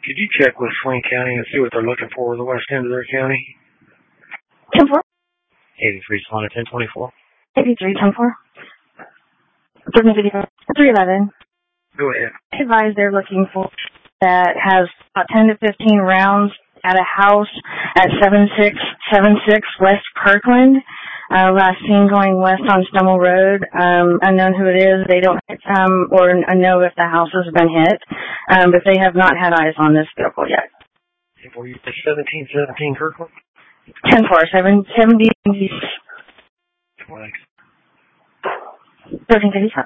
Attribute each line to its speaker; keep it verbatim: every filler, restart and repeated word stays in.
Speaker 1: Could you check with Swain County and see what they're looking for with the west end of their county?
Speaker 2: ten four.
Speaker 1: eighty-three, Solana ten twenty-four.
Speaker 2: eighty-three, ten four. three eleven.
Speaker 1: Go ahead.
Speaker 2: I advise they're looking for that has about ten to fifteen rounds at a house at seven six seven six West Kirkland. Uh, last seen going west on Stummel Road. Um, unknown who it is. They don't um, or know if the house has been hit, um, but they have not had eyes on this vehicle yet.
Speaker 1: Were you seventeen seventeen Kirkland?
Speaker 2: ten four, seven seventy.
Speaker 1: Thanks.
Speaker 2: thirteen fifty-five.